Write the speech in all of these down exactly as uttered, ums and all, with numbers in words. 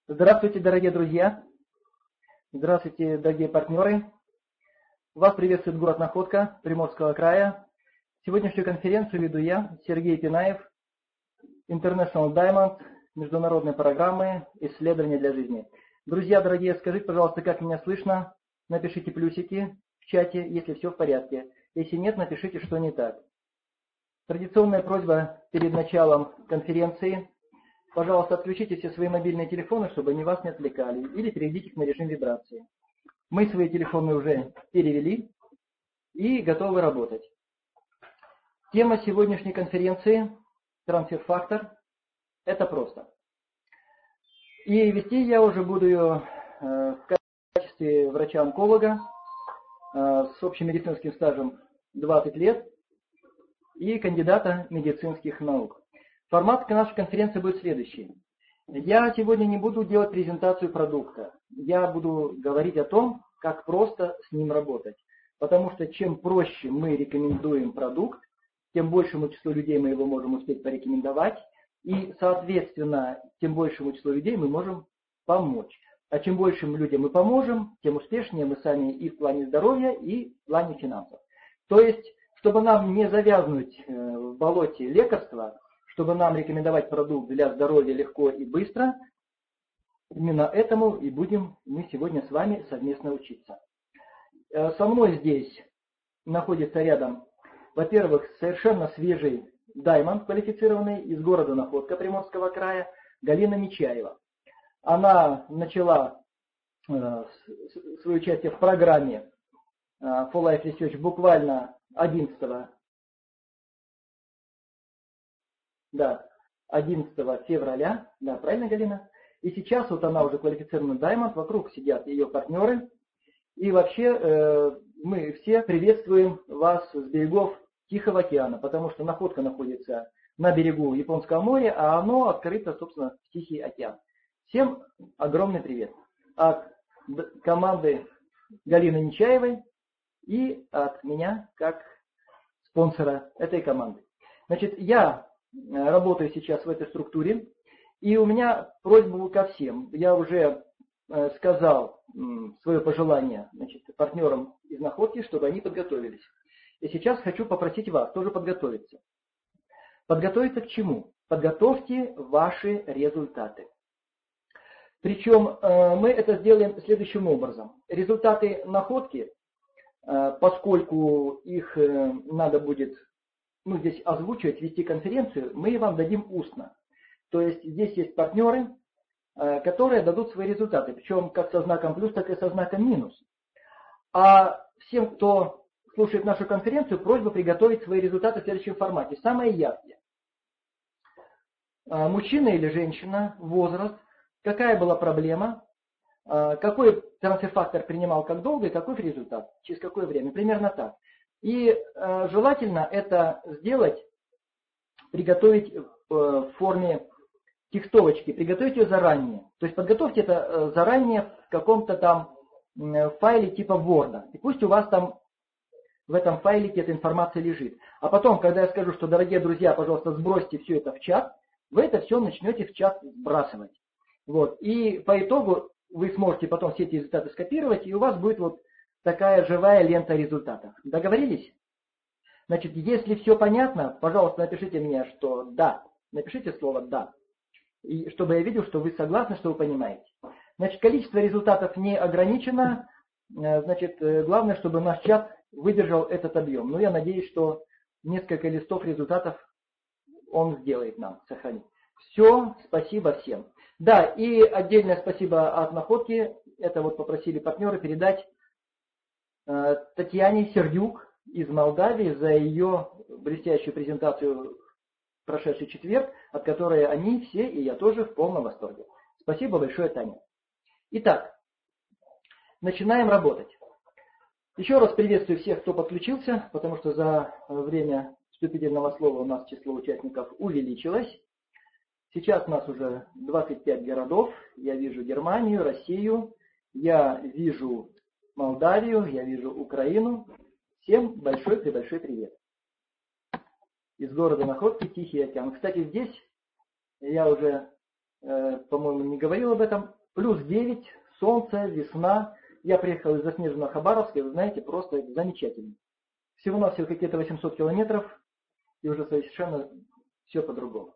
Здравствуйте, дорогие друзья! Здравствуйте, дорогие партнеры! Вас приветствует город Находка Приморского края. Сегодняшнюю конференцию веду я, Сергей Пинаев, International Diamond, международной программы «Исследования для жизни». Друзья дорогие, скажите, пожалуйста, как меня слышно? Напишите плюсики в чате, если все в порядке. Если нет, напишите, что не так. Традиционная просьба перед началом конференции. Пожалуйста, отключите все свои мобильные телефоны, чтобы они вас не отвлекали, или перейдите их на режим вибрации. Мы свои телефоны уже перевели и готовы работать. Тема сегодняшней конференции «Трансфер-фактор». Это просто. И вести я уже буду ее в качестве врача-онколога с общемедицинским стажем двадцать лет и кандидата медицинских наук. Формат нашей конференции будет следующий. Я сегодня не буду делать презентацию продукта. Я буду говорить о том, как просто с ним работать. Потому что чем проще мы рекомендуем продукт, тем большему числу людей мы его можем успеть порекомендовать. И, соответственно, тем большему числу людей мы можем помочь. А чем большим людям мы поможем, тем успешнее мы сами и в плане здоровья, и в плане финансов. То есть, чтобы нам не завязнуть в болоте лекарства, чтобы нам рекомендовать продукт для здоровья легко и быстро, именно этому и будем мы сегодня с вами совместно учиться. Со мной здесь находится рядом, во-первых, совершенно свежий даймонд квалифицированный из города Находка Приморского края, Галина Нечаева. Она начала э, свое участие в программе э, For Life Research буквально одиннадцатого Да, одиннадцатого февраля, да, правильно, Галина? И сейчас вот она уже квалифицированный даймонд, вокруг сидят ее партнеры. И вообще э, мы все приветствуем вас с берегов Тихого океана, потому что Находка находится на берегу Японского моря, а оно открыто, собственно, в Тихий океан. Всем огромный привет от команды Галины Нечаевой и от меня, как спонсора этой команды. Значит, я работаю сейчас в этой структуре, и у меня просьба ко всем. Я уже сказал свое пожелание, значит, партнерам из Находки, чтобы они подготовились. И сейчас хочу попросить вас тоже подготовиться. Подготовиться к чему? Подготовьте ваши результаты. Причем мы это сделаем следующим образом. Результаты Находки, поскольку их надо будет ну, здесь озвучивать, вести конференцию, мы вам дадим устно. То есть здесь есть партнеры, которые дадут свои результаты, причем как со знаком плюс, так и со знаком минус. А всем, кто слушает нашу конференцию, просьба приготовить свои результаты в следующем формате. Самое яркое. Мужчина или женщина, возраст, какая была проблема, какой трансфер-фактор принимал как долго и какой результат, через какое время. Примерно так. И э, желательно это сделать, приготовить э, в форме текстовочки, приготовить ее заранее. То есть подготовьте это э, заранее в каком-то там э, файле типа Word. И пусть у вас там в этом файлике эта информация лежит. А потом, когда я скажу, что, дорогие друзья, пожалуйста, сбросьте все это в чат, вы это все начнете в чат сбрасывать. Вот. И по итогу вы сможете потом все эти результаты скопировать, и у вас будет вот такая живая лента результатов. Договорились? Значит, если все понятно, пожалуйста, напишите мне, что да. Напишите слово да. И чтобы я видел, что вы согласны, что вы понимаете. Значит, количество результатов не ограничено. Значит, главное, чтобы наш чат выдержал этот объем. Но я надеюсь, что несколько листов результатов он сделает нам, сохранит. Все, спасибо всем. Да, и отдельное спасибо от Находки. Это вот попросили партнеры передать Татьяне Сердюк из Молдавии за ее блестящую презентацию в прошедший четверг, от которой они все, и я тоже, в полном восторге. Спасибо большое, Таня. Итак, начинаем работать. Еще раз приветствую всех, кто подключился, потому что за время вступительного слова у нас число участников увеличилось. Сейчас у нас уже двадцать пять городов. Я вижу Германию, Россию, я вижу Молдавию, я вижу Украину. Всем большой-пребольшой привет. Из города Находки, Тихий океан. Кстати, здесь я уже э, по-моему, не говорил об этом. Плюс девять, солнце, весна. Я приехал из заснеженного Хабаровска, и вы знаете, просто замечательно. Всего-навсего какие-то восемьсот километров, и уже совершенно все по-другому.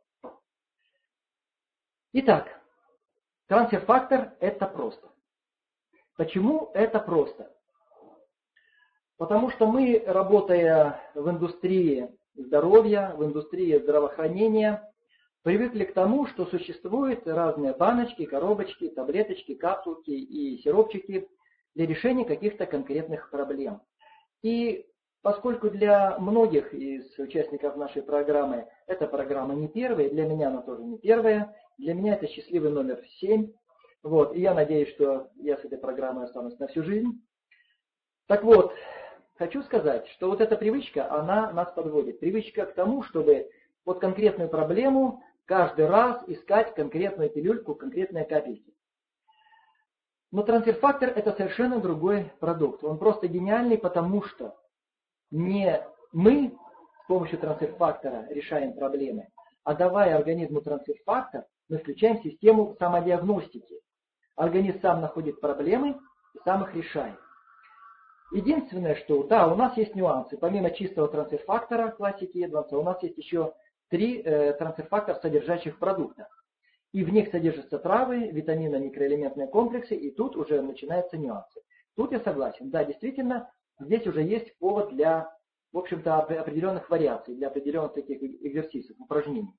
Итак, трансфер-фактор – это просто. Почему это просто? Потому что мы, работая в индустрии здоровья, в индустрии здравоохранения, привыкли к тому, что существуют разные баночки, коробочки, таблеточки, капсулки и сиропчики для решения каких-то конкретных проблем. И поскольку для многих из участников нашей программы эта программа не первая, для меня она тоже не первая, для меня это счастливый номер семь. Вот, и я надеюсь, что я с этой программой останусь на всю жизнь. Так вот, хочу сказать, что вот эта привычка, она нас подводит. Привычка к тому, чтобы под конкретную проблему каждый раз искать конкретную пилюльку, конкретные капельки. Но трансфер-фактор – это совершенно другой продукт. Он просто гениальный, потому что не мы с помощью трансфер-фактора решаем проблемы, а давая организму трансфер-фактор, мы включаем систему самодиагностики. Организм сам находит проблемы и сам их решает. Единственное, что да, у нас есть нюансы. Помимо чистого трансфер-фактора классики Эдванса, у нас есть еще три э, трансфер-фактора, содержащих в продуктах. И в них содержатся травы, витамины, микроэлементные комплексы, и тут уже начинаются нюансы. Тут я согласен. Да, действительно, здесь уже есть повод для, в общем-то, определенных вариаций, для определенных таких экзерсисов, упражнений.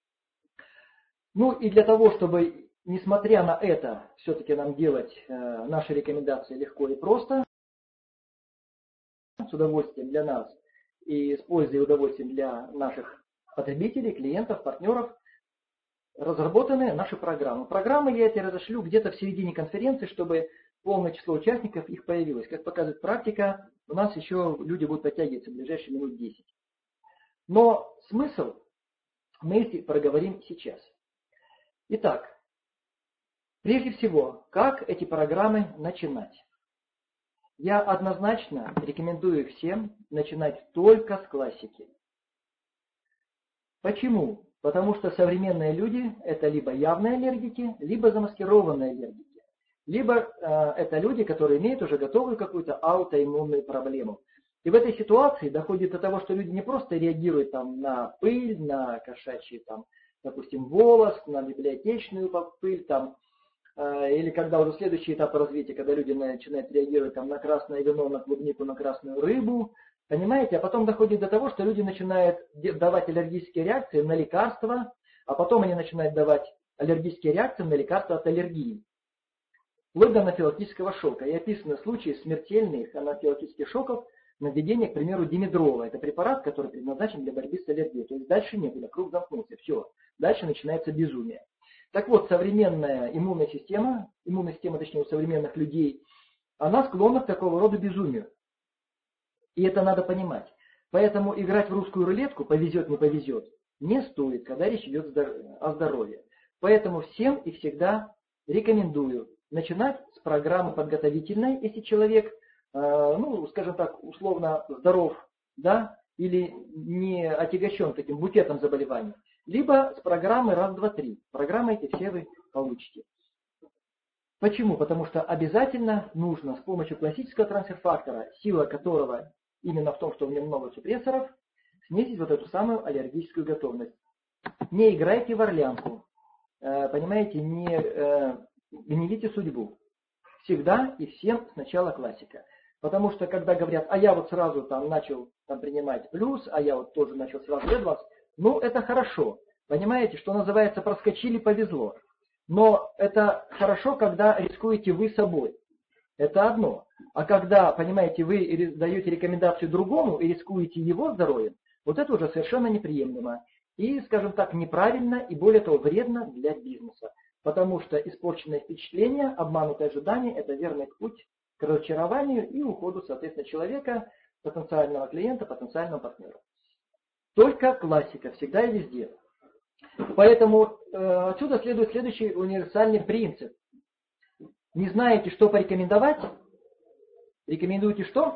Ну и для того, чтобы, несмотря на это, все-таки нам делать э, наши рекомендации легко и просто, с удовольствием для нас и с пользой и удовольствием для наших потребителей, клиентов, партнеров, разработаны наши программы. Программы я эти разошлю где-то в середине конференции, чтобы полное число участников их появилось. Как показывает практика, у нас еще люди будут подтягиваться в ближайшие минут десять. Но смысл мы проговорим сейчас. Итак, прежде всего, как эти программы начинать? Я однозначно рекомендую всем начинать только с классики. Почему? Потому что современные люди это либо явные аллергики, либо замаскированные аллергики. Либо э, это люди, которые имеют уже готовую какую-то аутоиммунную проблему. И в этой ситуации доходит до того, что люди не просто реагируют там, на пыль, на кошачий, там, допустим, волос, на библиотечную пыль, там, э, или когда уже следующий этап развития, когда люди начинают реагировать там, на красное вино, на клубнику, на красную рыбу. Понимаете? А потом доходит до того, что люди начинают давать аллергические реакции на лекарства, а потом они начинают давать аллергические реакции на лекарства от аллергии. Вплоть до анафилактического шока. И описаны случаи смертельных анафилактических шоков на введение, к примеру, димедрола. Это препарат, который предназначен для борьбы с аллергией. То есть дальше некуда, круг замкнулся. Все. Дальше начинается безумие. Так вот, современная иммунная система, иммунная система, точнее, у современных людей, она склонна к такого рода безумию. И это надо понимать. Поэтому играть в русскую рулетку, повезет, не повезет, не стоит, когда речь идет о здоровье. Поэтому всем и всегда рекомендую начинать с программы подготовительной, если человек, ну, скажем так, условно здоров, да, или не отягощен таким букетом заболеваний, либо с программы раз, два, три. Программы эти все вы получите. Почему? Потому что обязательно нужно с помощью классического трансфер-фактора, сила которого именно в том, что в нем много супрессоров, снизить вот эту самую аллергическую готовность. Не играйте в орлянку. Понимаете, не гневите судьбу. Всегда и всем сначала классика. Потому что когда говорят, а я вот сразу там начал там, принимать плюс, а я вот тоже начал сразу Эдванс, ну это хорошо. Понимаете, что называется, проскочили, повезло. Но это хорошо, когда рискуете вы собой. Это одно. А когда, понимаете, вы даете рекомендацию другому и рискуете его здоровьем, вот это уже совершенно неприемлемо. И, скажем так, неправильно и, более того, вредно для бизнеса. Потому что испорченное впечатление, обманутое ожидание – это верный путь к разочарованию и уходу, соответственно, человека, потенциального клиента, потенциального партнера. Только классика, всегда и везде. Поэтому э, отсюда следует следующий универсальный принцип. Не знаете, что порекомендовать? Рекомендуйте что?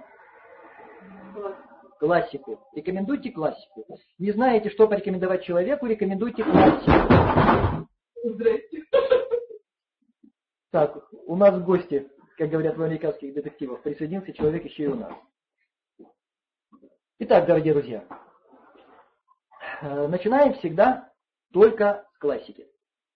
Классику. Рекомендуйте классику. Не знаете, что порекомендовать человеку? Рекомендуйте классику. Здрасте. Так, у нас в гости, как говорят в американских детективах, присоединился человек еще и у нас. Итак, дорогие друзья, начинаем всегда только с классики.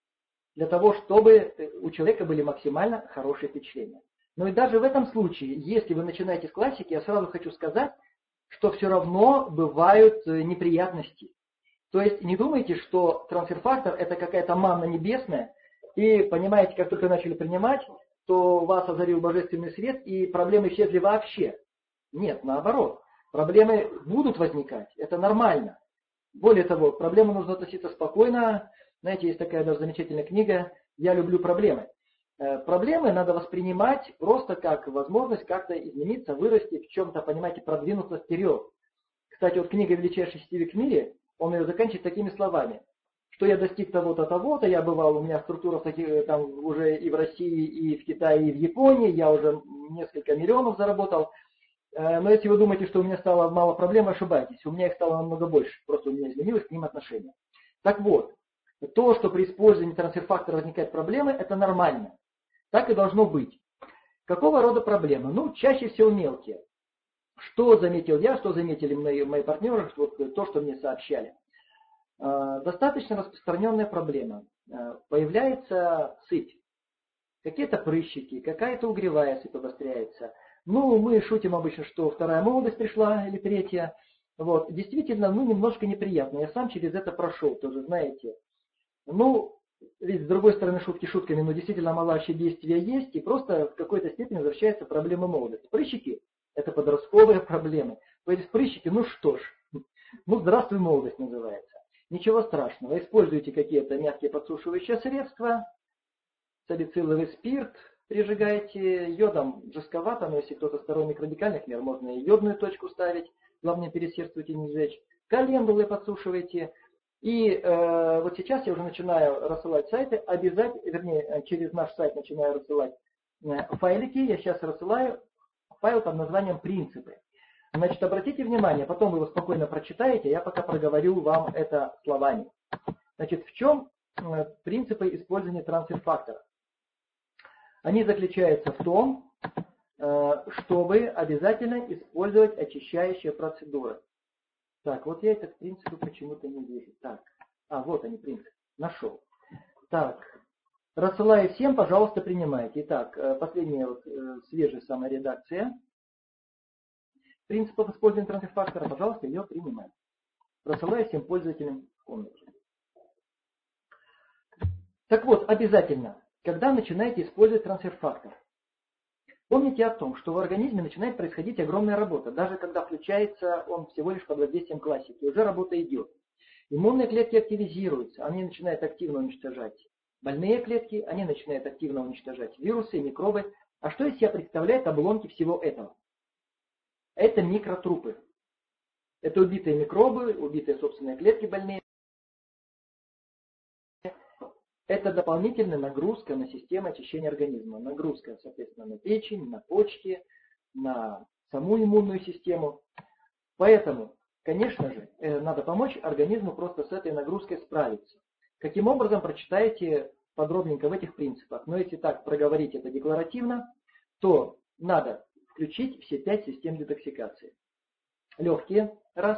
Для того, чтобы у человека были максимально хорошие впечатления. Но и даже в этом случае, если вы начинаете с классики, я сразу хочу сказать, что все равно бывают неприятности. То есть не думайте, что трансфер-фактор это какая-то манна небесная, и понимаете, как только начали принимать, то вас озарил божественный свет, и проблемы исчезли вообще. Нет, наоборот. Проблемы будут возникать, это нормально. Более того, к проблемам нужно относиться спокойно. Знаете, есть такая даже замечательная книга «Я люблю проблемы». Проблемы надо воспринимать просто как возможность как-то измениться, вырасти, в чем-то, понимаете, продвинуться вперед. Кстати, вот книга «Величайший сетевик в мире», он ее заканчивает такими словами, что я достиг того-то, того-то, я бывал, у меня структура таких, там уже и в России, и в Китае, и в Японии, я уже несколько миллионов заработал. Но если вы думаете, что у меня стало мало проблем, ошибаетесь. У меня их стало намного больше, просто у меня изменилось к ним отношение. Так вот, то, что при использовании трансфер-фактора возникают проблемы, это нормально. Так и должно быть. Какого рода проблемы? Ну, чаще всего мелкие. Что заметил я, что заметили мои, мои партнеры, вот то, что мне сообщали. Достаточно распространенная проблема. Появляется сыпь. Какие-то прыщики, какая-то угревая сыпь обостряется. Ну, мы шутим обычно, что вторая молодость пришла или третья. Вот. Действительно, ну, немножко неприятно. Я сам через это прошел, тоже, знаете. Ну, ведь с другой стороны, шутки шутками, но действительно малейшее действие есть, и просто в какой-то степени возвращается проблема молодости. Прыщики – это подростковые проблемы. То есть прыщики, ну что ж, ну здравствуй, молодость называется. Ничего страшного, используйте какие-то мягкие подсушивающие средства, салициловый спирт прижигайте, йодом жестковато, но если кто-то сторонник радикальных мер, можно и йодную точку ставить, главное пересердствуйте, не сжечь, календулы подсушивайте. И э, вот сейчас я уже начинаю рассылать сайты, обязательно, вернее, через наш сайт начинаю рассылать э, файлики. Я сейчас рассылаю файл под названием «Принципы». Значит, обратите внимание, потом вы его спокойно прочитаете, я пока проговорю вам это словами. Значит, в чем э, принципы использования трансфер-фактора? Они заключаются в том, э, чтобы обязательно использовать очищающие процедуры. Так, вот я этот принцип почему-то не вижу. Так, а вот они, принцип. Нашел. Так, рассылаю всем, пожалуйста, принимайте. Итак, последняя вот, свежая самая редакция принципов использования трансфер-фактора, пожалуйста, ее принимайте. Рассылаю всем пользователям в комнате. Так вот, обязательно, когда начинаете использовать трансфер-фактор, помните о том, что в организме начинает происходить огромная работа. Даже когда включается он всего лишь под воздействием классики, уже работа идет. Иммунные клетки активизируются, они начинают активно уничтожать больные клетки, они начинают активно уничтожать вирусы, микробы. А что из себя представляют обломки всего этого? Это микротрупы. Это убитые микробы, убитые собственные клетки больные. Это дополнительная нагрузка на систему очищения организма. Нагрузка, соответственно, на печень, на почки, на саму иммунную систему. Поэтому, конечно же, надо помочь организму просто с этой нагрузкой справиться. Каким образом, прочитайте подробненько в этих принципах. Но если так проговорить это декларативно, то надо включить все пять систем детоксикации. Легкие – раз,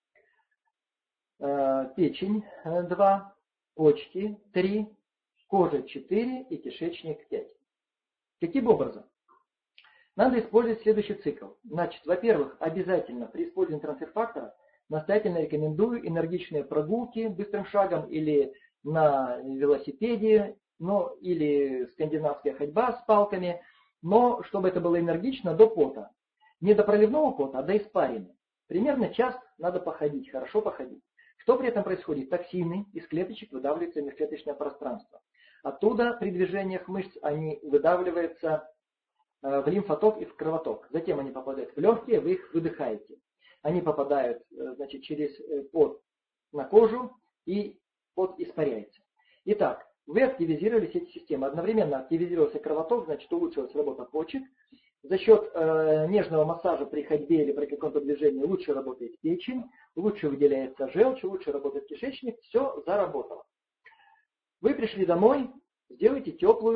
печень – два, почки – три, кожа четыре и кишечник пять. Каким образом? Надо использовать следующий цикл. Значит, во-первых, обязательно при использовании трансфер-фактора настоятельно рекомендую энергичные прогулки быстрым шагом или на велосипеде, ну, или скандинавская ходьба с палками, но чтобы это было энергично до пота. Не до проливного пота, а до испарины. Примерно час надо походить, хорошо походить. Что при этом происходит? Токсины из клеточек выдавливаются в межклеточное пространство. Оттуда при движениях мышц они выдавливаются в лимфоток и в кровоток. Затем они попадают в легкие, вы их выдыхаете. Они попадают, значит, через пот на кожу, и пот испаряется. Итак, вы активизировали все эти системы. Одновременно активизировался кровоток, значит, улучшилась работа почек. За счет э, нежного массажа при ходьбе или при каком-то движении лучше работает печень, лучше выделяется желчь, лучше работает кишечник. Все заработало. Вы пришли домой, сделайте теплую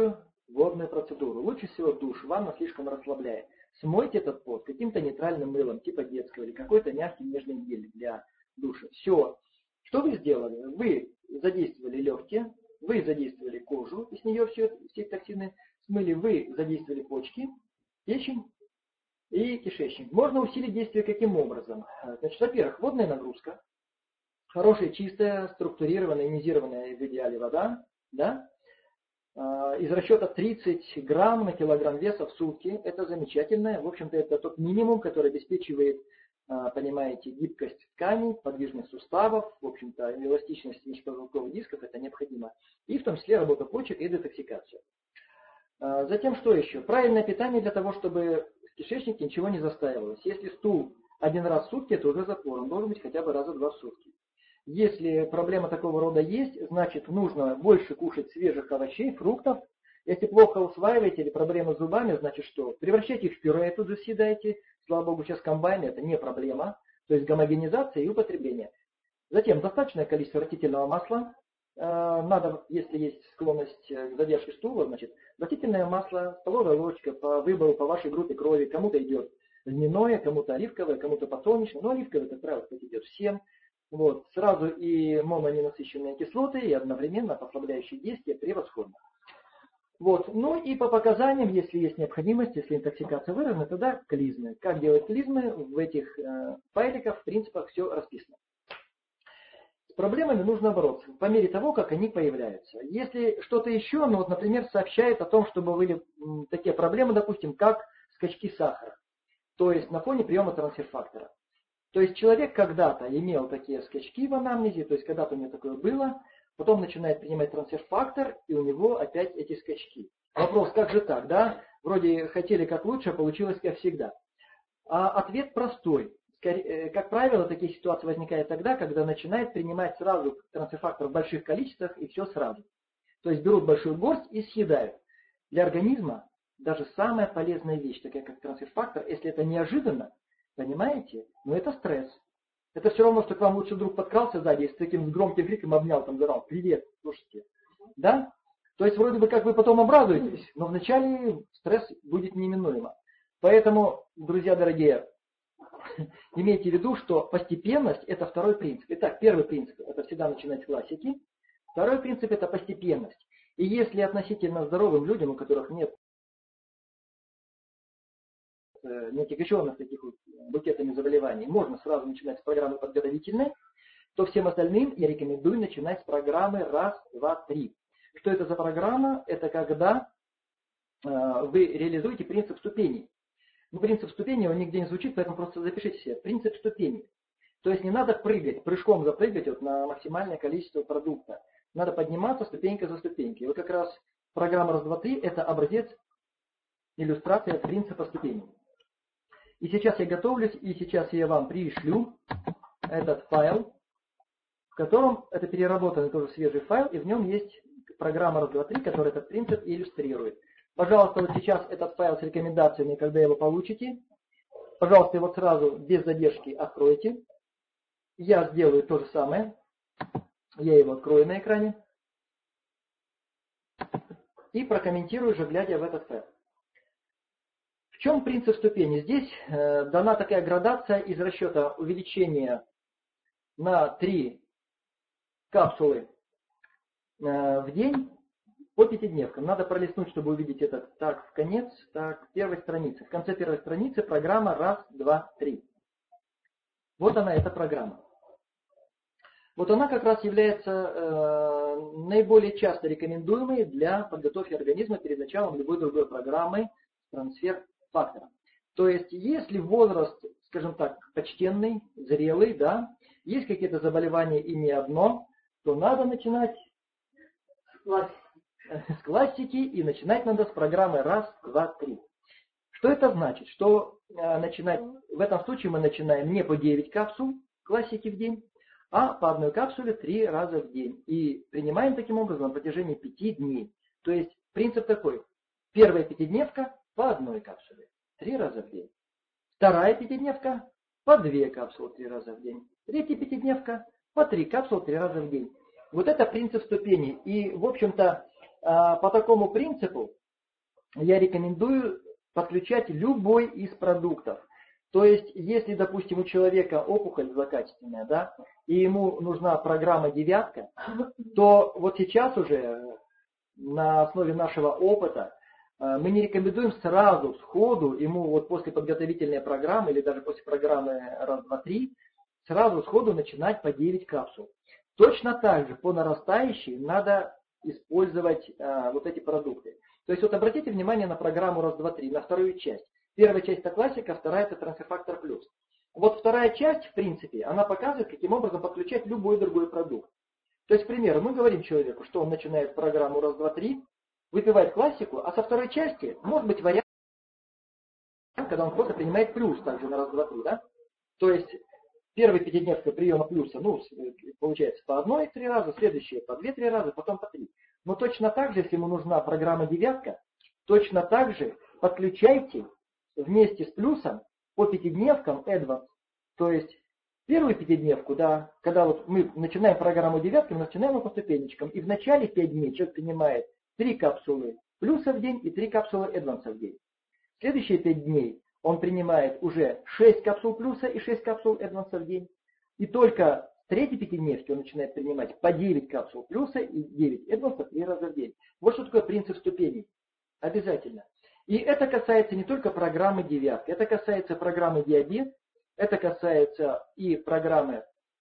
водную процедуру. Лучше всего душ, ванна слишком расслабляет. Смойте этот пот каким-то нейтральным мылом, типа детского, или какой-то мягкий нежный гель для душа. Все. Что вы сделали? Вы задействовали легкие, вы задействовали кожу, и с нее все, все токсины смыли, вы задействовали почки, печень и кишечник. Можно усилить действие каким образом? Значит, во-первых, водная нагрузка, хорошая, чистая, структурированная, ионизированная в идеале вода, да? Из расчета тридцать грамм на килограмм веса в сутки. Это замечательно. В общем-то, это тот минимум, который обеспечивает, понимаете, гибкость тканей, подвижность суставов, в общем-то, эластичность межпозвонковых дисков, это необходимо. И в том числе работа почек и детоксикация. Затем что еще? Правильное питание для того, чтобы в кишечнике ничего не застаивалось. Если стул один раз в сутки, это уже затвор. Он должен быть хотя бы раза два в сутки. Если проблема такого рода есть, значит нужно больше кушать свежих овощей, фруктов. Если плохо усваиваете или проблемы с зубами, значит что? Превращайте их в пюре, тут же съедайте. Слава богу, сейчас комбайны, это не проблема. То есть гомогенизация и употребление. Затем достаточное количество растительного масла. Надо, если есть склонность к задержке стула, значит растительное масло, столовая ложка по выбору, по вашей группе крови. Кому-то идет льняное, кому-то оливковое, кому-то подсолнечное. Но оливковое, как правило, кстати, идет всем. Вот, сразу и мононенасыщенные кислоты, и одновременно послабляющие действия превосходно. Вот, ну и по показаниям, если есть необходимость, если интоксикация выражена, тогда клизмы. Как делать клизмы? В этих э, файликах, в принципах все расписано. С проблемами нужно бороться по мере того, как они появляются. Если что-то еще, ну вот, например, сообщает о том, что были м, такие проблемы, допустим, как скачки сахара, то есть на фоне приема трансфер-фактора. То есть человек когда-то имел такие скачки в анамнезе, то есть когда-то у него такое было, потом начинает принимать трансфер-фактор, и у него опять эти скачки. Вопрос, как же так, да? Вроде хотели как лучше, а получилось как всегда. А ответ простой. Как правило, такие ситуации возникают тогда, когда начинает принимать сразу трансфер-фактор в больших количествах, и все сразу. То есть берут большую горсть и съедают. Для организма даже самая полезная вещь, такая как трансфер-фактор, если это неожиданно, понимаете? Но это стресс. Это все равно, что к вам лучше друг подкрался сзади и с таким громким криком обнял, там, зарал, привет, слушайте. Да? То есть вроде бы как вы потом обрадуетесь, но вначале стресс будет неминуемо. Поэтому, друзья дорогие, имейте в виду, что постепенность это второй принцип. Итак, первый принцип это всегда начинать с классики. Второй принцип это постепенность. И если относительно здоровым людям, у которых нет неотягощенных таких вот букетами заболеваний, можно сразу начинать с программы подготовительной, то всем остальным я рекомендую начинать с программы раз, два, три. Что это за программа? Это когда э, вы реализуете принцип ступеней. Ну, принцип ступеней, он нигде не звучит, поэтому просто запишите себе. Принцип ступеней. То есть не надо прыгать, прыжком запрыгать вот на максимальное количество продукта. Надо подниматься ступенька за ступенькой. Вот как раз программа раз, два, три это образец, иллюстрация принципа ступеней. И сейчас я готовлюсь, и сейчас я вам пришлю этот файл, в котором это переработанный тоже свежий файл, и в нем есть программа раз, два, три, которая этот принцип иллюстрирует. Пожалуйста, вот сейчас этот файл с рекомендациями, когда его получите, пожалуйста, его сразу без задержки откройте. Я сделаю то же самое. Я его открою на экране. И прокомментирую же, глядя в этот файл. В чем принцип ступени? Здесь э, дана такая градация из расчета увеличения на три капсулы э, в день по пятидневкам. Надо пролистнуть, чтобы увидеть это. Так, в конец, так, первой страницы. В конце первой страницы программа раз, два, три. Вот она, эта программа. Вот она как раз является э, наиболее часто рекомендуемой для подготовки организма перед началом любой другой программы трансфер фактора. То есть, если возраст, скажем так, почтенный, зрелый, да, есть какие-то заболевания и не одно, то надо начинать с, класс... с классики и начинать надо с программы раз, два, три. Что это значит? Что э, начинать, в этом случае мы начинаем не по девять капсул классики в день, а по одной капсуле три раза в день. И принимаем таким образом на протяжении пяти дней. То есть принцип такой. Первая пятидневка по одной капсуле три раза в день. Вторая пятидневка по две капсулы три раза в день. Третья пятидневка по три капсулы три раза в день. Вот это принцип ступеней. И, в общем-то, по такому принципу я рекомендую подключать любой из продуктов. То есть, если, допустим, у человека опухоль злокачественная, да, и ему нужна программа девятка, то вот сейчас уже на основе нашего опыта мы не рекомендуем сразу, сходу, ему вот после подготовительной программы или даже после программы раз, два, три, сразу сходу начинать по девять капсул. Точно так же по нарастающей надо использовать а, вот эти продукты. То есть вот обратите внимание на программу раз, два, три, на вторую часть. Первая часть это классика, вторая это трансфер-фактор плюс. Вот вторая часть, в принципе, она показывает, каким образом подключать любой другой продукт. То есть, к примеру, мы говорим человеку, что он начинает программу раз, два, три, выпивает классику, а со второй части может быть вариант, когда он просто принимает плюс также на раз, два, три, да? То есть первый пятидневка приема плюса, ну, получается по одной три раза, следующие по две-три раза, потом по три. Но точно так же, если ему нужна программа девятка, точно так же подключайте вместе с плюсом по пятидневкам Advance. То есть первую пятидневку, да, когда вот мы начинаем программу девятки, мы начинаем по ступенечкам. И в начале пять дней человек принимает три капсулы плюса в день и три капсулы Advance в день. Следующие пять дней он принимает уже шесть капсул плюса и шесть капсул Advance в день. И только в третьей пятидневке он начинает принимать по девять капсул плюса и девять Advance три раза в день. Вот что такое принцип ступеней. Обязательно. И это касается не только программы девятки, это касается программы диабет, это касается и программы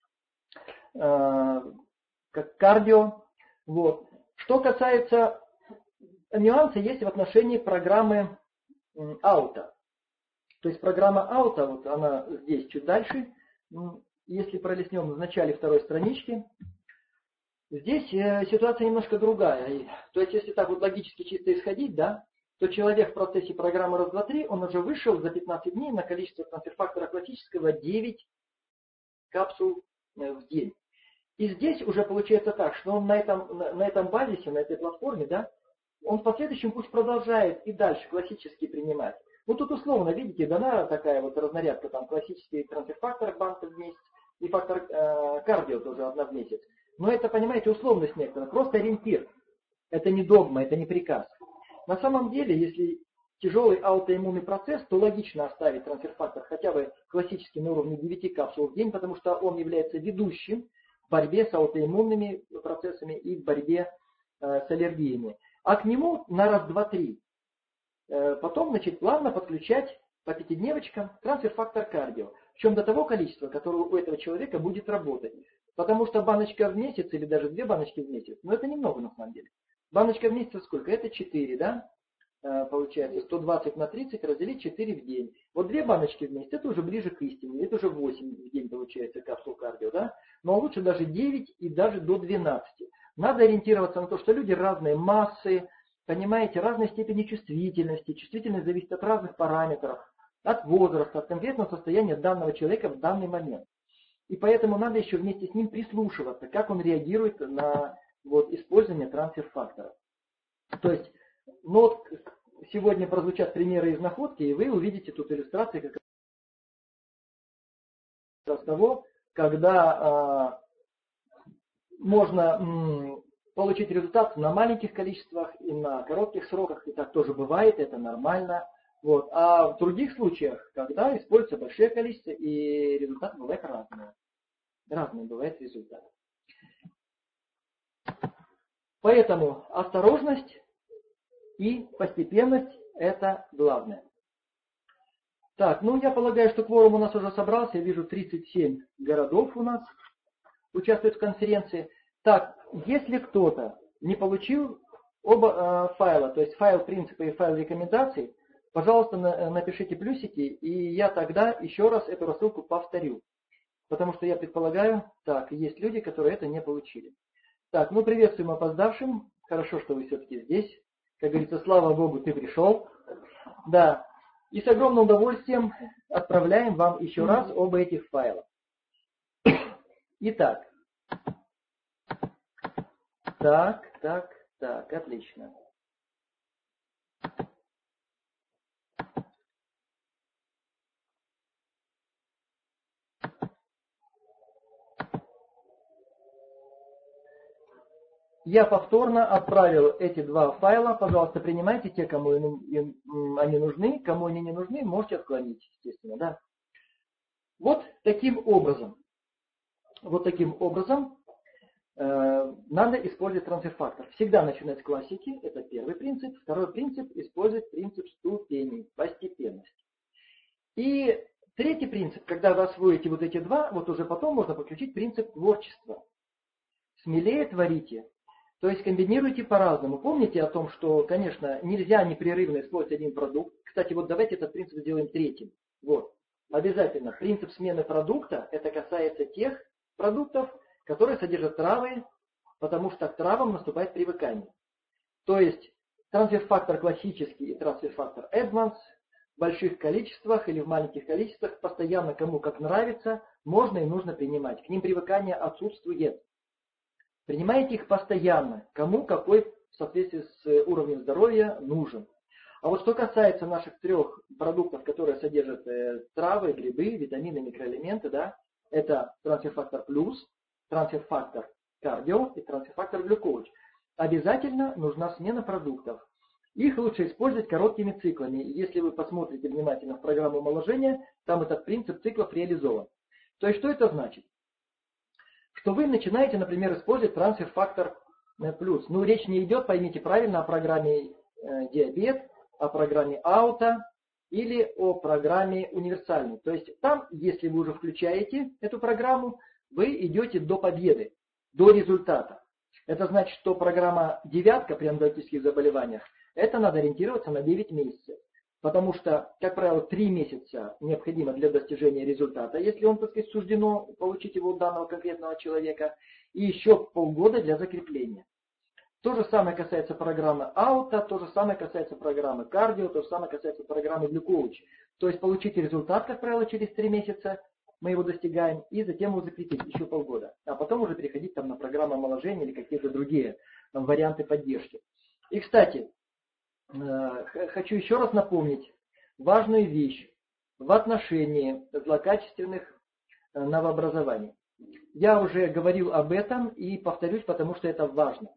э, как кардио. Вот. Что касается нюанса, есть в отношении программы ауто. То есть программа ауто, вот она здесь чуть дальше, если пролистнем в начале второй странички, здесь ситуация немножко другая. То есть если так вот логически чисто исходить, да, то человек в процессе программы раз, два, три, он уже вышел за пятнадцать дней на количество трансфер-фактора классического девять капсул в день. И здесь уже получается так, что он на этом, на этом базисе, на этой платформе, да, он в последующем пусть продолжает и дальше классически принимать. Ну тут условно, видите, дана такая вот разнарядка, там классический трансфер-фактор банка в месяц и фактор э, кардио тоже одна в месяц. Но это, понимаете, условность некоторая, просто ориентир. Это не догма, это не приказ. На самом деле, если тяжелый аутоиммунный процесс, то логично оставить трансфер-фактор хотя бы классически на уровне девяти капсул в день, потому что он является ведущим в борьбе с аутоиммунными процессами и в борьбе э, с аллергиями. А к нему на раз, два, три. Э, потом, значит, плавно подключать по пятидневочкам трансфер-фактор кардио. Причем до того количества, которое у этого человека будет работать. Потому что баночка в месяц или даже две баночки в месяц, ну это немного на самом деле. Баночка в месяц сколько? Это четыре, да? Э, получается сто двадцать на тридцать разделить четыре в день. Вот две баночки в месяц, это уже ближе к истине. Это уже восемь в день получается капсул кардио, да? Но лучше даже девять и даже до двенадцати. Надо ориентироваться на то, что люди разные массы, понимаете, разной степени чувствительности. Чувствительность зависит от разных параметров, от возраста, от конкретного состояния данного человека в данный момент. И поэтому надо еще вместе с ним прислушиваться, как он реагирует на вот, использование трансфер-факторов. То есть, ну вот сегодня прозвучат примеры из находки, и вы увидите тут иллюстрации как раз того, когда а, можно м, получить результат на маленьких количествах и на коротких сроках, и так тоже бывает, это нормально. Вот. А в других случаях, когда используется большое количество, и результат бывает разный. Разный бывает результат. Поэтому осторожность и постепенность – это главное. Так, ну я полагаю, что кворум у нас уже собрался. Я вижу тридцать семь городов у нас участвуют в конференции. Так, если кто-то не получил оба э, файла, то есть файл принципа и файл рекомендаций, пожалуйста, на, напишите плюсики, и я тогда еще раз эту рассылку повторю. Потому что я предполагаю, так, есть люди, которые это не получили. Так, ну приветствуем опоздавшим. Хорошо, что вы все-таки здесь. Как говорится, слава Богу, ты пришел. Да. И с огромным удовольствием отправляем вам еще раз оба этих файла. Итак. Так, так, так, отлично. Я повторно отправил эти два файла. Пожалуйста, принимайте те, кому они нужны. Кому они не нужны, можете отклонить, естественно. Да? Вот таким образом. Вот таким образом э, надо использовать трансфер-фактор. Всегда начинать с классики. Это первый принцип. Второй принцип – использовать принцип ступеней, постепенности. И третий принцип, когда вы освоите вот эти два, вот уже потом можно подключить принцип творчества. Смелее творите. То есть комбинируйте по-разному. Помните о том, что, конечно, нельзя непрерывно использовать один продукт. Кстати, вот давайте этот принцип сделаем третьим. Вот. Обязательно. Принцип смены продукта, это касается тех продуктов, которые содержат травы, потому что к травам наступает привыкание. То есть трансфер-фактор классический и трансфер-фактор Edmonds в больших количествах или в маленьких количествах, постоянно кому как нравится, можно и нужно принимать. К ним привыкание отсутствует. Принимайте их постоянно, кому какой в соответствии с уровнем здоровья нужен. А вот что касается наших трех продуктов, которые содержат э, травы, грибы, витамины, микроэлементы, да, это трансфер-фактор плюс, трансфер-фактор кардио и трансфер-фактор глюкоуч. Обязательно нужна смена продуктов. Их лучше использовать короткими циклами. Если вы посмотрите внимательно в программу омоложения, там этот принцип циклов реализован. То есть что это значит? Что вы начинаете, например, использовать трансфер-фактор плюс. Ну, речь не идет, поймите правильно, о программе э, диабет, о программе ауто или о программе универсальной. То есть там, если вы уже включаете эту программу, вы идете до победы, до результата. Это значит, что программа девятка при онкологических заболеваниях, это надо ориентироваться на девять месяцев. Потому что, как правило, три месяца необходимо для достижения результата, если он, так сказать, суждено получить его у данного конкретного человека, и еще полгода для закрепления. То же самое касается программы ауто, то же самое касается программы кардио, то же самое касается программы глюкоуч. То есть получить результат, как правило, через три месяца мы его достигаем, и затем его закрепить еще полгода. А потом уже переходить там, на программу омоложения или какие-то другие там, варианты поддержки. И, кстати, хочу еще раз напомнить важную вещь в отношении злокачественных новообразований. Я уже говорил об этом и повторюсь, потому что это важно.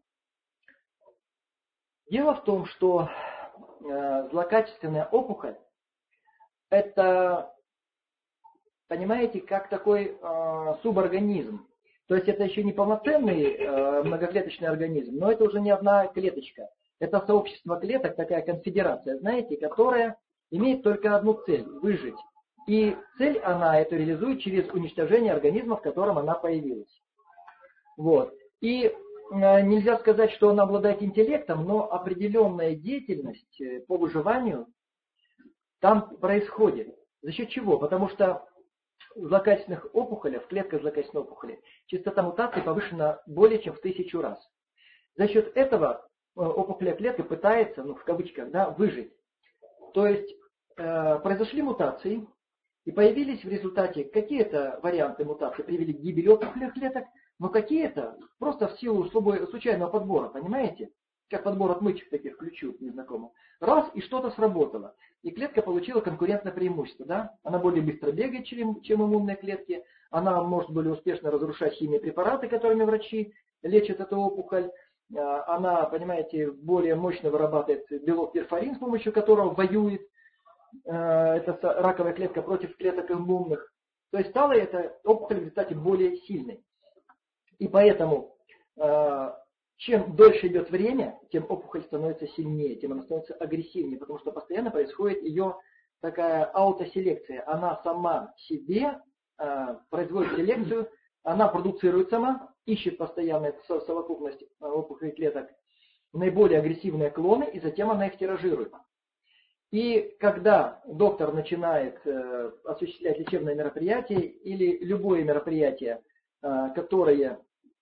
Дело в том, что злокачественная опухоль – это, понимаете, как такой суборганизм. То есть это еще не полноценный многоклеточный организм, но это уже не одна клеточка. Это сообщество клеток, такая конфедерация, знаете, которая имеет только одну цель – выжить. И цель она эту реализует через уничтожение организма, в котором она появилась. Вот. И э, нельзя сказать, что она обладает интеллектом, но определенная деятельность по выживанию там происходит. За счет чего? Потому что в злокачественных опухолях, в клетках злокачественной опухоли, частота мутаций повышена более чем в тысячу раз. За счет этого опухолевая клетка пытается, ну в кавычках, да, выжить. То есть э, произошли мутации, и появились в результате какие-то варианты мутаций, привели к гибели опухолевых клеток, но какие-то просто в силу случайного подбора, понимаете? Как подбор отмычек таких ключу незнакомых. Раз, и что-то сработало. И клетка получила конкурентное преимущество. Да? Она более быстро бегает, чем, чем иммунные клетки. Она может более успешно разрушать химией препараты, которыми врачи лечат эту опухоль. Она, понимаете, более мощно вырабатывает белок перфорин, с помощью которого воюет эта раковая клетка против клеток иммунных. То есть стала эта опухоль в результате более сильной. И поэтому, чем дольше идет время, тем опухоль становится сильнее, тем она становится агрессивнее, потому что постоянно происходит ее такая аутоселекция. Она сама себе производит селекцию, она продуцирует сама, ищет постоянно совокупность опухолевых клеток, наиболее агрессивные клоны, и затем она их тиражирует. И когда доктор начинает э, осуществлять лечебное мероприятие или любое мероприятие, э, которое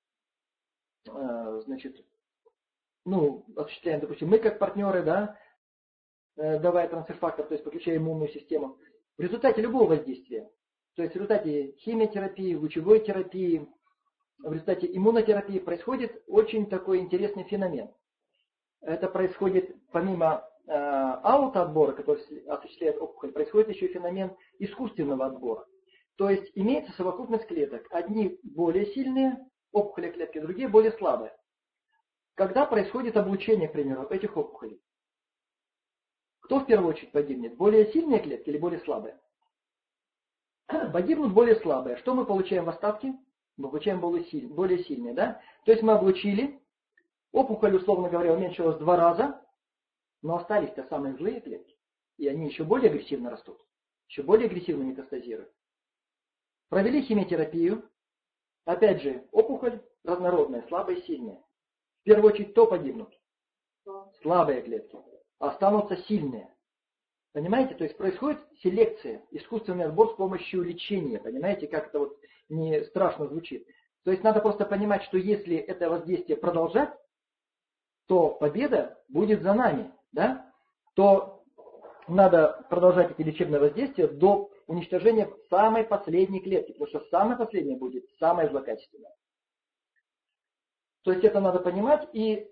э, значит, ну, осуществляем, допустим, мы как партнеры, да, э, давая трансфер-фактор, то есть подключая иммунную систему, в результате любого воздействия, то есть в результате химиотерапии, лучевой терапии, в результате иммунотерапии происходит очень такой интересный феномен. Это происходит помимо э, аутоотбора, который осуществляет опухоль, происходит еще и феномен искусственного отбора. То есть имеется совокупность клеток. Одни более сильные, опухоли клетки, другие более слабые. когда происходит облучение, к примеру, этих опухолей, кто в первую очередь погибнет? Более сильные клетки или более слабые? Погибнут более слабые. Что мы получаем в остатке? Мы получаем более сильные, более сильные, да? То есть мы облучили, опухоль, условно говоря, уменьшилась в два раза, но остались-то самые злые клетки. И они еще более агрессивно растут, еще более агрессивно метастазируют. Провели химиотерапию. Опять же, опухоль разнородная, слабая и сильная. В первую очередь, кто погибнут? Слабые клетки. Останутся сильные. Понимаете? То есть происходит селекция, искусственный отбор с помощью лечения. Понимаете, как это вот не страшно звучит. То есть надо просто понимать, что если это воздействие продолжать, то победа будет за нами. Да? То надо продолжать эти лечебные воздействия до уничтожения самой последней клетки. Потому что самая последняя будет самая злокачественная. То есть это надо понимать. И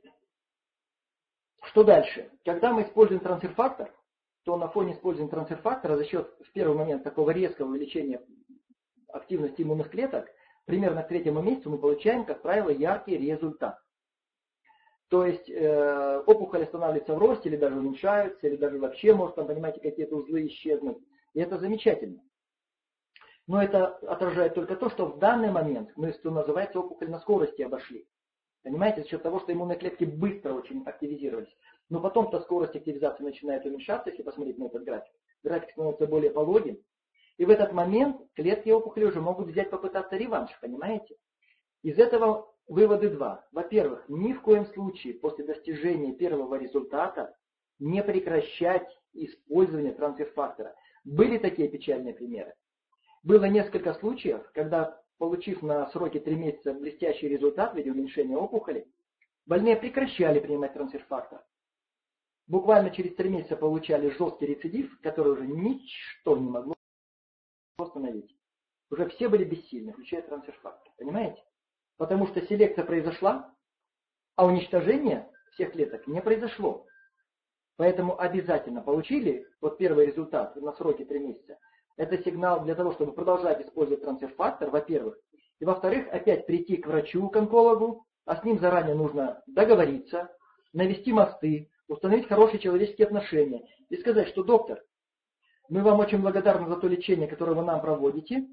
что дальше? Когда мы используем трансфер-фактор, то на фоне использования трансфер-фактора за счет в первый момент такого резкого увеличения активности иммунных клеток, примерно к третьему месяцу мы получаем, как правило, яркий результат. То есть э, опухоль останавливается в росте, или даже уменьшается, или даже вообще может, там, понимаете, какие-то узлы исчезнуть. И это замечательно. Но это отражает только то, что в данный момент мы, что называется, опухоль на скорости обошли. Понимаете, за счет того, что иммунные клетки быстро очень активизировались. Но потом-то скорость активизации начинает уменьшаться, если посмотреть на этот график. График становится более пологим. И в этот момент клетки опухоли уже могут взять, попытаться реванш, понимаете? Из этого выводы два. Во-первых, ни в коем случае после достижения первого результата не прекращать использование трансфер-фактора. Были такие печальные примеры. Было несколько случаев, когда, получив на сроке три месяца блестящий результат в виде уменьшения опухоли, больные прекращали принимать трансфер-фактор. Буквально через три месяца получали жесткий рецидив, который уже ничто не могло остановить. Уже все были бессильны, включая трансфер-фактор. Понимаете? Потому что селекция произошла, а уничтожение всех клеток не произошло. Поэтому обязательно получили вот первый результат на сроке три месяца. Это сигнал для того, чтобы продолжать использовать трансфер-фактор, во-первых. И во-вторых, опять прийти к врачу, к онкологу, а с ним заранее нужно договориться, навести мосты, установить хорошие человеческие отношения и сказать, что доктор, мы вам очень благодарны за то лечение, которое вы нам проводите,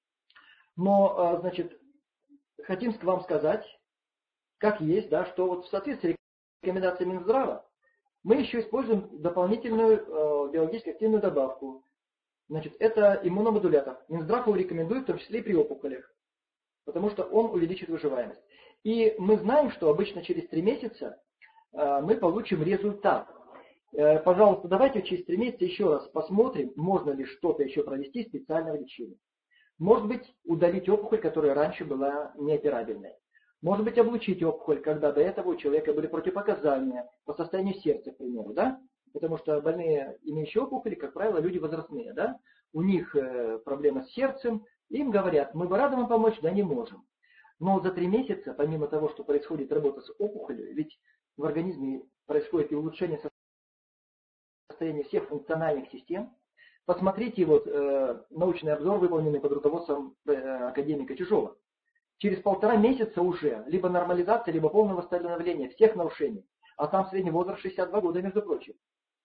но, значит, хотим вам сказать, как есть, да, что вот в соответствии с рекомендациями Минздрава мы еще используем дополнительную э, биологически активную добавку. Значит, это иммуномодулятор. Минздрав его рекомендует, в том числе и при опухолях, потому что он увеличит выживаемость. И мы знаем, что обычно через три месяца э, мы получим результат. Э, пожалуйста, давайте через три месяца еще раз посмотрим, можно ли что-то еще провести специального лечения. Может быть, удалить опухоль, которая раньше была неоперабельной. Может быть, облучить опухоль, когда до этого у человека были противопоказания по состоянию сердца, к примеру, да? Потому что больные, имеющие опухоли, как правило, люди возрастные, да? У них э, проблемы с сердцем, им говорят, мы бы рады вам помочь, да не можем. Но за три месяца, помимо того, что происходит работа с опухолью, ведь в организме происходит и улучшение состояния всех функциональных систем. Посмотрите вот э, научный обзор, выполненный под руководством э, академика Чижова. Через полтора месяца уже либо нормализация, либо полное восстановление всех нарушений. А там средний возраст шестьдесят два года, между прочим.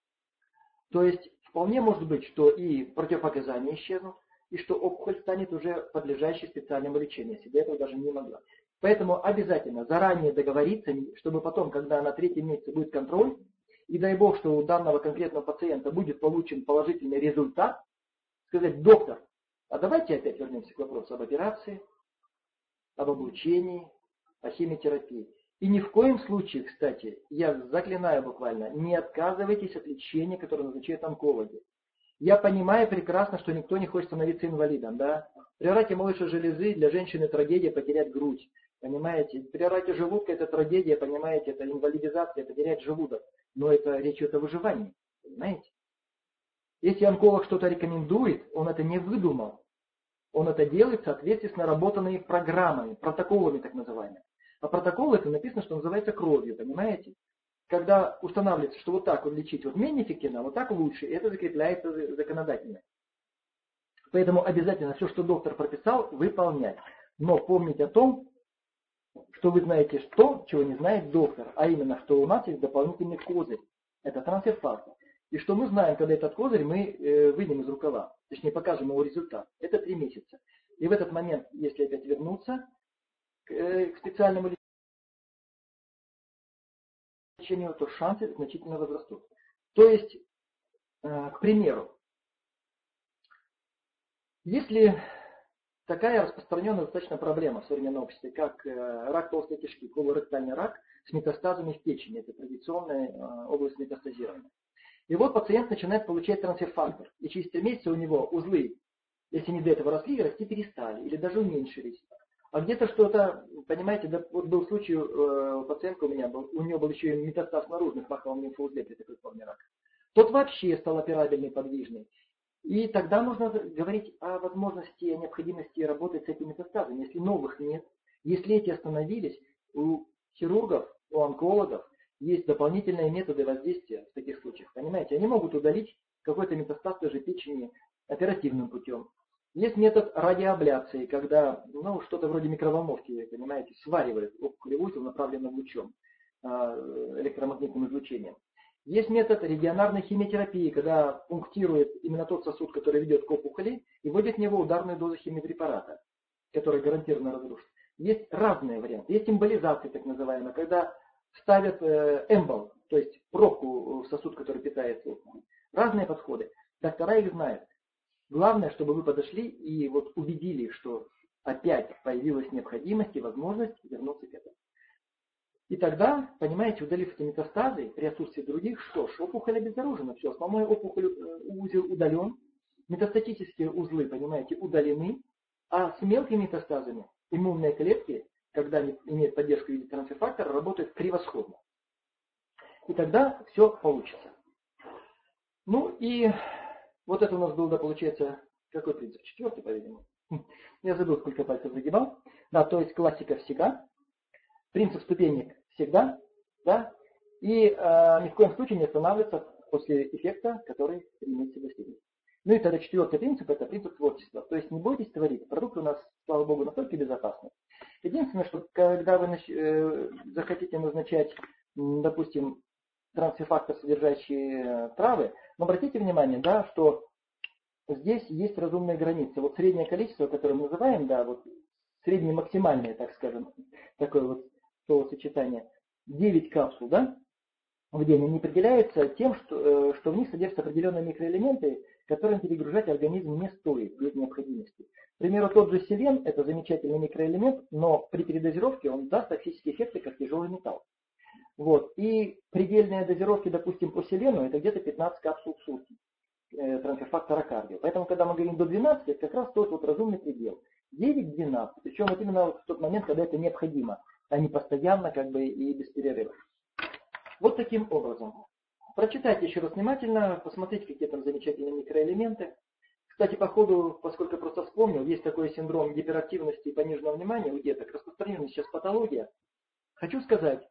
То есть вполне может быть, что и противопоказания исчезнут, и что опухоль станет уже подлежащей специальному лечению, если до этого даже не могла. Поэтому обязательно заранее договориться, чтобы потом, когда на третьем месяце будет контроль, и дай бог, что у данного конкретного пациента будет получен положительный результат, сказать, доктор, а давайте опять вернемся к вопросу об операции, об облучении, о химиотерапии. И ни в коем случае, кстати, я заклинаю буквально, не отказывайтесь от лечения, которое назначают онкологи. Я понимаю прекрасно, что никто не хочет становиться инвалидом, да? При раке молочной железы для женщины трагедия потерять грудь, понимаете? При раке желудка это трагедия, понимаете, это инвалидизация, потерять желудок. Но это речь идет о выживании, понимаете? Если онколог что-то рекомендует, он это не выдумал. Он это делает в соответствии с наработанными программами, протоколами так называемыми. А протокол это написано, что называется кровью, понимаете? Когда устанавливается, что вот так вот лечить вот менее эффективно, а вот так лучше, и это закрепляется законодательно. Поэтому обязательно все, что доктор прописал, выполнять. Но помнить о том, что вы знаете то, чего не знает доктор, а именно, что у нас есть дополнительный козырь. Это трансфер-фактор. И что мы знаем, когда этот козырь мы э, выйдем из рукава, точнее покажем его результат. Это три месяца. И в этот момент, если опять вернуться к, э, к специальному лечению, то шансы значительно возрастут. То есть, э, к примеру, если такая распространенная достаточно проблема в современном обществе, как э, рак толстой кишки, колоректальный рак с метастазами в печени, это традиционная э, область метастазирования. И вот пациент начинает получать трансфер-фактор, и через три месяца у него узлы, если не до этого росли, расти перестали, или даже уменьшились. А где-то что-то, понимаете, да, вот был случай, э, у пациентка у меня был, у нее был еще и метастаз наружных маховом лимфоузле при такой форме рака. Тот вообще стал операбельный, подвижный. И тогда можно говорить о возможности, о необходимости работать с этими метастазами, если новых нет. Если эти остановились, у хирургов, у онкологов есть дополнительные методы воздействия в таких случаях. Понимаете, они могут удалить какой-то метастаз той же печени оперативным путем. Есть метод радиоабляции, когда ну, что-то вроде микроволновки, понимаете, сваривают опухолевой узел, направленным лучом, электромагнитным излучением. Есть метод регионарной химиотерапии, когда пунктирует именно тот сосуд, который ведет к опухоли, и вводит в него ударную дозу химиопрепарата, который гарантированно разрушит. Есть разные варианты. Есть эмболизация, так называемая, когда ставят э, эмбол, то есть пробку в сосуд, который питается опухолью. Разные подходы. Доктора их знают. Главное, чтобы вы подошли и вот убедили, что опять появилась необходимость и возможность вернуться к этому. И тогда, понимаете, удалив эти метастазы, при отсутствии других, что ж, опухоль обеззаружена, все, основной опухоль, узел удален, метастатические узлы, понимаете, удалены, а с мелкими метастазами иммунные клетки, когда они имеют поддержку в виде трансфер-фактора, работают превосходно. И тогда все получится. Ну и вот это у нас был, да, получается, какой принцип? Четвертый, по-видимому. Я забыл, сколько пальцев загибал. Да, то есть классика всегда. Принцип ступенек всегда, да, и э, ни в коем случае не останавливаться после эффекта, который стремится достигнуть. Ну и тогда четвертый принцип – это принцип творчества. То есть не бойтесь творить. Продукты у нас, слава богу, настолько безопасны. Единственное, что когда вы э, захотите назначать, допустим, трансфер-фактор, содержащие травы, но обратите внимание, да, что здесь есть разумные границы. Вот среднее количество, которое мы называем, да, вот среднее максимальное, так скажем, такое вот словосочетание, девять капсул, да, в день, они определяются тем, что, что в них содержатся определенные микроэлементы, которым перегружать организм не стоит без необходимости. К примеру, тот же селен – это замечательный микроэлемент, но при передозировке он даст токсические эффекты, как тяжелый металл. Вот. И предельная дозировка, допустим, по селену – это где-то пятнадцать капсул в сутки э, трансфер-фактора кардио. Поэтому, когда мы говорим до двенадцати, это как раз тот вот разумный предел. девять-двенадцать. Причем вот именно вот в тот момент, когда это необходимо, а не постоянно как бы и без перерыва. Вот таким образом. Прочитайте еще раз внимательно, посмотрите, какие там замечательные микроэлементы. Кстати, по ходу, поскольку я просто вспомнил, есть такой синдром гиперактивности и пониженного внимания у деток, распространенная сейчас патология. Хочу сказать,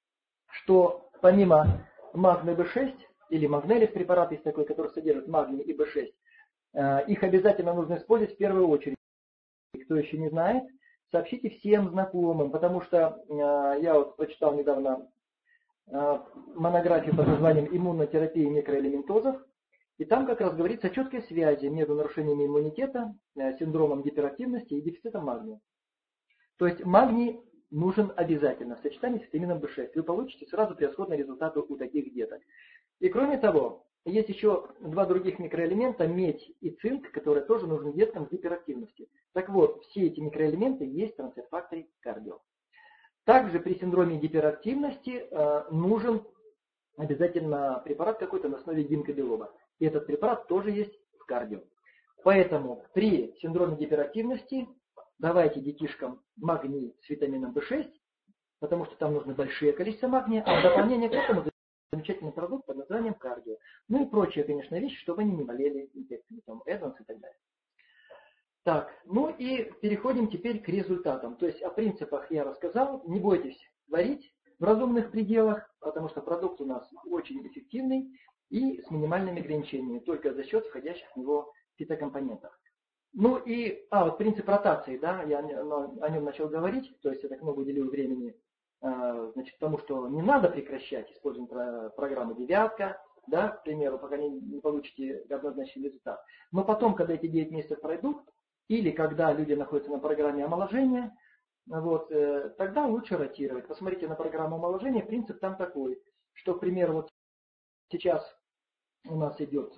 что помимо магния бэ шесть, или магнелис препарат есть такой, который содержит магний и бэ шесть, их обязательно нужно использовать в первую очередь. Кто еще не знает, сообщите всем знакомым, потому что я вот прочитал недавно монографию под названием «Иммунотерапия микроэлементозов», и там как раз говорится о четкой связи между нарушениями иммунитета, синдромом гиперактивности и дефицитом магния. То есть магний нужен обязательно в сочетании с витамином бэ шесть. Вы получите сразу превосходные результаты у таких деток. И кроме того, есть еще два других микроэлемента, медь и цинк, которые тоже нужны деткам с гиперактивностью. Так вот, все эти микроэлементы есть в трансфер-факторе кардио. Также при синдроме гиперактивности э, нужен обязательно препарат какой-то на основе гинкобилоба. И этот препарат тоже есть в кардио. Поэтому при синдроме гиперактивности давайте детишкам магний с витамином бэ шесть, потому что там нужно большое количество магния, а в дополнение к этому замечательный продукт под названием кардио. Ну и прочие, конечно, вещи, чтобы они не болели инфекциями, там, Эдванс и так далее. Так, ну и переходим теперь к результатам. То есть о принципах я рассказал. Не бойтесь творить в разумных пределах, потому что продукт у нас очень эффективный и с минимальными ограничениями, только за счет входящих в него фитокомпонентов. Ну и, а, вот принцип ротации, да, я о нем начал говорить, то есть я так много уделил времени, значит, тому, что не надо прекращать использование программы «девятка», да, к примеру, пока не, не получите однозначный результат. Но потом, когда эти девять месяцев пройдут, или когда люди находятся на программе омоложения, вот, тогда лучше ротировать. Посмотрите на программу омоложения, принцип там такой, что, к примеру, вот сейчас у нас идет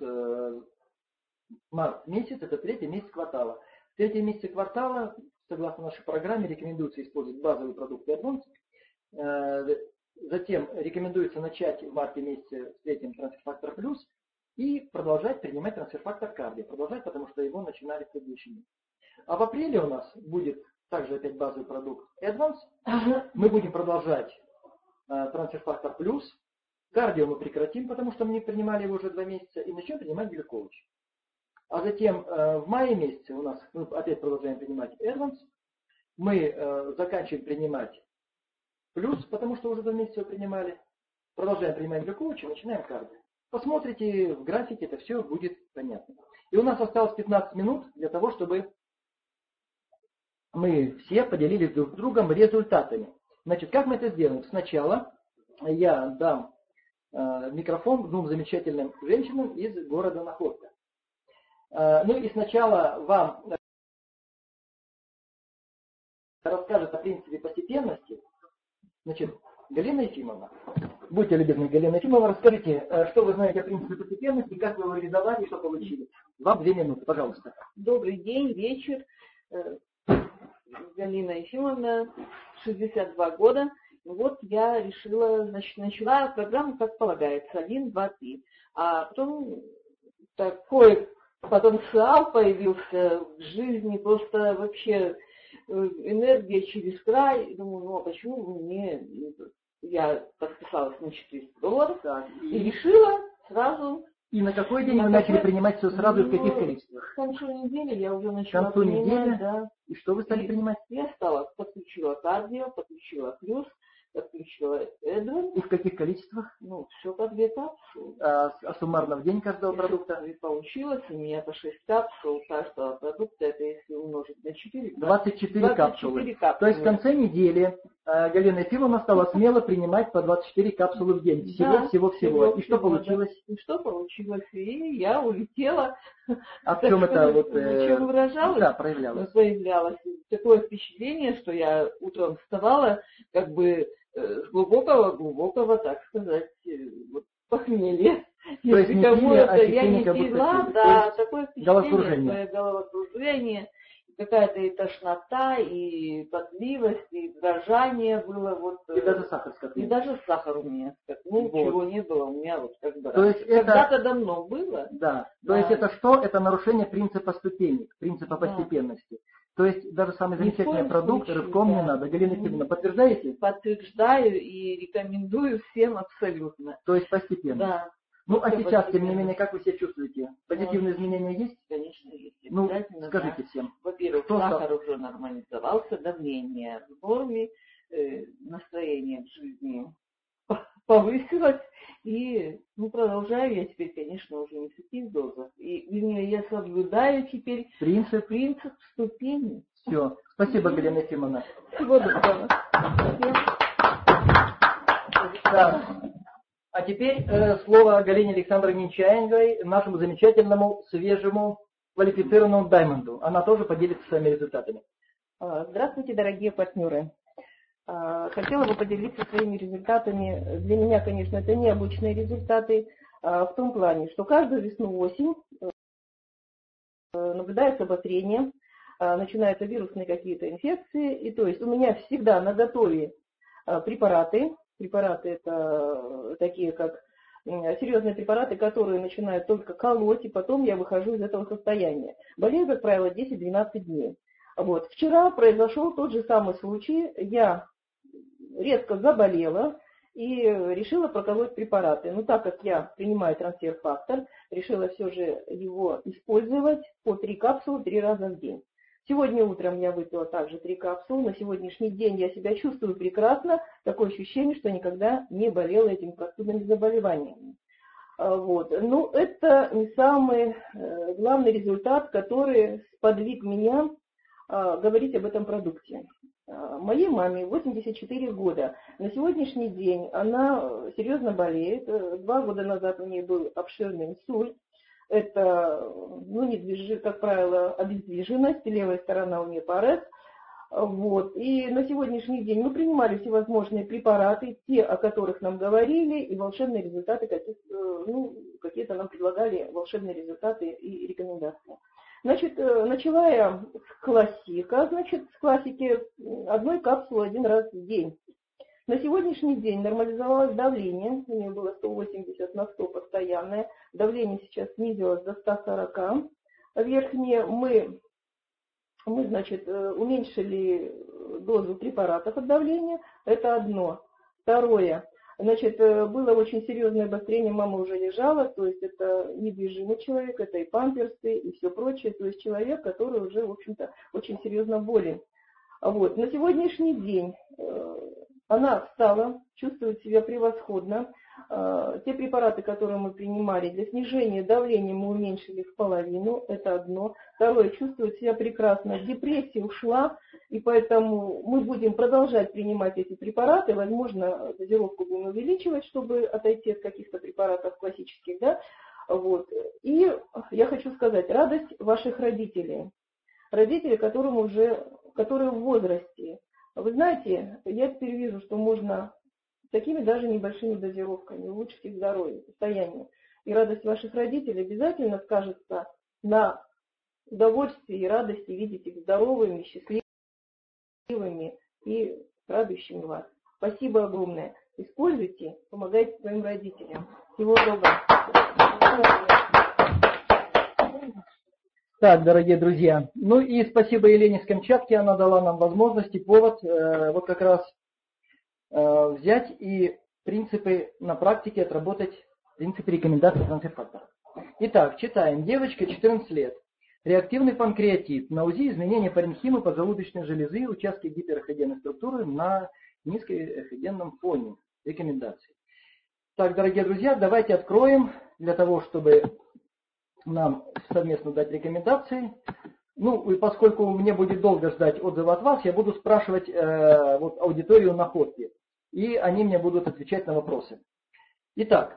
март месяц, это третий месяц квартала. В третий месяц квартала, согласно нашей программе, рекомендуется использовать базовые продукты Advanced. Затем рекомендуется начать в марте месяце с третьим трансфер-фактор плюс и продолжать принимать трансфер-фактор кардио. Продолжать, потому что его начинали в предыдущий месяц. А в апреле у нас будет также опять базовый продукт Advanced. Мы будем продолжать трансфер-фактор плюс. Кардио мы прекратим, потому что мы не принимали его уже два месяца, и начнем принимать глюкоуч. А затем э, в мае месяце у нас мы опять продолжаем принимать Advance. Мы э, заканчиваем принимать плюс, потому что уже два месяца его принимали. Продолжаем принимать глюкоуч и начинаем кардио. Посмотрите в графике, это все будет понятно. И у нас осталось пятнадцать минут для того, чтобы мы все поделились друг с другом результатами. Значит, как мы это сделаем? Сначала я дам э, микрофон двум замечательным женщинам из города Находка. Ну и сначала вам расскажет о принципе постепенности. Значит, Галина Ефимовна, будьте любезны, Галина Ефимовна, расскажите, что вы знаете о принципе постепенности, как вы его реализовали и что получили. Вам две минуты, пожалуйста. Добрый день, вечер. Галина Ефимовна, шестьдесят два года. Вот я решила, значит, начала программу, как полагается, один, два, три. А потом такой потенциал появился в жизни, просто вообще энергия через край. Думаю, ну а почему мне... Я подписалась на четыреста долларов так, и... и решила сразу... И на какой день вы начали принимать все сразу и в каких количествах? К концу недели я уже начала К концу принимать, недели? Да. И что вы стали и принимать? Я стала, подключила кардио, подключила плюс, подключила Эдвин. И в каких количествах? Ну, все по две капсулы. А, а суммарно в день каждого и продукта? И получилось у меня по шесть капсул каждого продукта, это если умножить на четыре. двадцать четыре капсулы. капсулы. То есть в конце недели э, Галина Ефимовна стала смело принимать по двадцать четыре капсулы в день. Всего-всего-всего. Да, и что получилось? Да. И что получилось? И я улетела. А в чем это вот... В чем выражалось? Да, проявлялось. Проявлялось. Такое впечатление, что я утром вставала как бы с глубокого-глубокого, так сказать, вот, похмелья. То есть не пили, а я не пила, да, такое впечатление, головокружение, какая-то и тошнота, и потливость, и дрожание было. Вот, и даже сахар скакнул. И даже сахар у меня скакнул, вот. Чего не было у меня вот когда. То есть когда-то это... давно было. Да, то да. есть это что? Это нарушение принципа ступенек, принципа да. постепенности. То есть даже самый замечательный продукт случае, рывком да. не надо. Галина Ефимовна, подтверждаете? Подтверждаю и рекомендую всем абсолютно. То есть постепенно. Да. Ну, а сейчас, тем не менее, как вы себя чувствуете? Позитивные ну, изменения есть? Конечно, есть. Ну, скажите да. всем. Во-первых, сахар уже нормализовался, давление в норме, э, настроение в жизни повысилось. И ну, продолжаю я теперь, конечно, уже не в таких дозах. И, вернее, я соблюдаю теперь принцип, принцип ступени. Все. Спасибо, Галина Ефимовна. Всего доброго. А теперь э, слово Галине Александровне Нечаевой, нашему замечательному, свежему, квалифицированному Даймонду. Она тоже поделится своими результатами. Здравствуйте, дорогие партнеры. Хотела бы поделиться своими результатами. Для меня, конечно, это необычные результаты в том плане, что каждую весну-осень наблюдается обострение, начинаются вирусные какие-то инфекции. И то есть у меня всегда на готове препараты. Препараты это такие, как серьезные препараты, которые начинают только колоть, и потом я выхожу из этого состояния. Болею, как правило, десять-двенадцать дней. Вот. Вчера произошел тот же самый случай. Я резко заболела и решила проколоть препараты. Но так как я принимаю трансфер-фактор, решила все же его использовать по три капсулы три раза в день. Сегодня утром я выпила также три капсулы. На сегодняшний день я себя чувствую прекрасно. Такое ощущение, что никогда не болела этими простудными заболеваниями. Вот. Ну, это не самый главный результат, который сподвиг меня говорить об этом продукте. Моей маме восемьдесят четыре года. На сегодняшний день она серьезно болеет. Два года назад у нее был обширный инсульт. Это, ну, недвиж... как правило, обездвиженность, левая сторона у нее парез. Вот. И на сегодняшний день мы принимали всевозможные препараты, те, о которых нам говорили, и волшебные результаты, каких, ну, какие-то нам предлагали волшебные результаты и рекомендации. Значит, начала я с классика, значит, с классики одной капсулы один раз в день. На сегодняшний день нормализовалось давление, у нее было сто восемьдесят на сто постоянное, давление сейчас снизилось до ста сорока. Верхнее мы... Мы, значит, уменьшили дозу препаратов от давления, это одно. Второе, значит, было очень серьезное обострение, мама уже лежала, то есть это недвижимый человек, это и памперсы, и все прочее, то есть человек, который уже, в общем-то, очень серьезно болен. Вот. На сегодняшний день она встала, чувствует себя превосходно. Те препараты, которые мы принимали для снижения давления, мы уменьшили в половину, это одно. Второе, чувствует себя прекрасно, депрессия ушла, и поэтому мы будем продолжать принимать эти препараты, возможно, дозировку будем увеличивать, чтобы отойти от каких-то препаратов классических, да. Вот. И я хочу сказать, радость ваших родителей, родители, которым уже, которые в возрасте. Вы знаете, я теперь вижу, что можно такими даже небольшими дозировками улучшить их здоровье, состояние. И радость ваших родителей обязательно скажется на удовольствии и радости видеть их здоровыми, счастливыми и радующими вас. Спасибо огромное. Используйте, помогайте своим родителям. Всего доброго. Так, дорогие друзья, ну и спасибо Елене с Камчатки, она дала нам возможность и повод э, вот как раз э, взять и принципы на практике отработать, принципы рекомендаций трансфер-факторов. Итак, читаем. Девочка, четырнадцать лет. Реактивный панкреатит. На УЗИ изменение паренхимы поджелудочной железы, участки гиперэходенной структуры на низкоэходенном фоне. Рекомендации. Так, дорогие друзья, давайте откроем для того, чтобы нам совместно дать рекомендации. Ну, и поскольку мне будет долго ждать отзыва от вас, я буду спрашивать э, вот, аудиторию находки. И они мне будут отвечать на вопросы. Итак,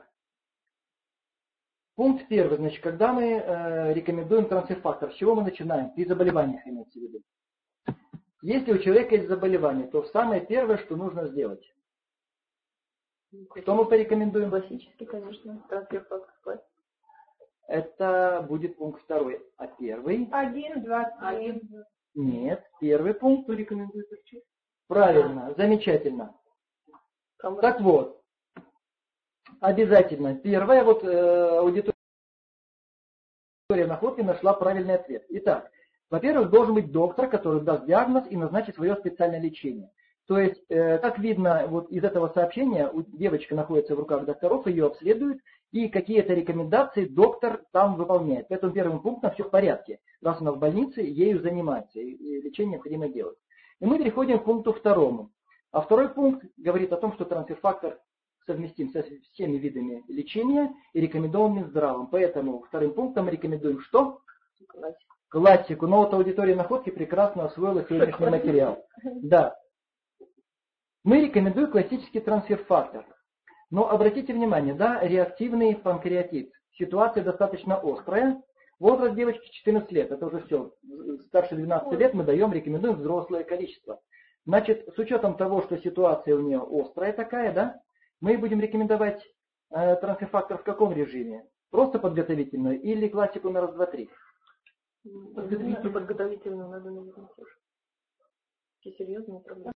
пункт первый. Значит, когда мы э, рекомендуем трансфер-фактор, с чего мы начинаем? При заболеваниях имеется в виду. Если у человека есть заболевание, то самое первое, что нужно сделать. Что мы порекомендуем? Классический, конечно, трансфер-фактор. Это будет пункт второй. А первый? Один, два, три. Нет, первый пункт рекомендуется. Правильно, замечательно. Так вот, обязательно. Первая вот э, аудитория находки нашла правильный ответ. Итак, во-первых, должен быть доктор, который даст диагноз и назначит свое специальное лечение. То есть, э, как видно вот из этого сообщения, девочка находится в руках докторов, ее обследуют, и какие-то рекомендации доктор там выполняет. Поэтому первым пунктом все в порядке. Раз она в больнице, ею занимается, и лечение необходимо делать. И мы переходим к пункту второму. А второй пункт говорит о том, что трансфер-фактор совместим со всеми видами лечения и рекомендованным здравым. Поэтому вторым пунктом мы рекомендуем что? Классику. Классику. Но вот аудитория находки прекрасно освоила сегодняшний материал. Да. Мы рекомендуем классический трансфер-фактор. Но обратите внимание, да, реактивный панкреатит. Ситуация достаточно острая. Возраст девочки четырнадцать лет. Это уже все. Старше двенадцати лет мы даем, рекомендуем взрослое количество. Значит, с учетом того, что ситуация у нее острая такая, да, мы будем рекомендовать э, трансфер-фактор в каком режиме? Просто подготовительную или классику на раз, два, три? Подготовительную, подготовительную надо, наверное, тоже. Какие серьезные проблемы.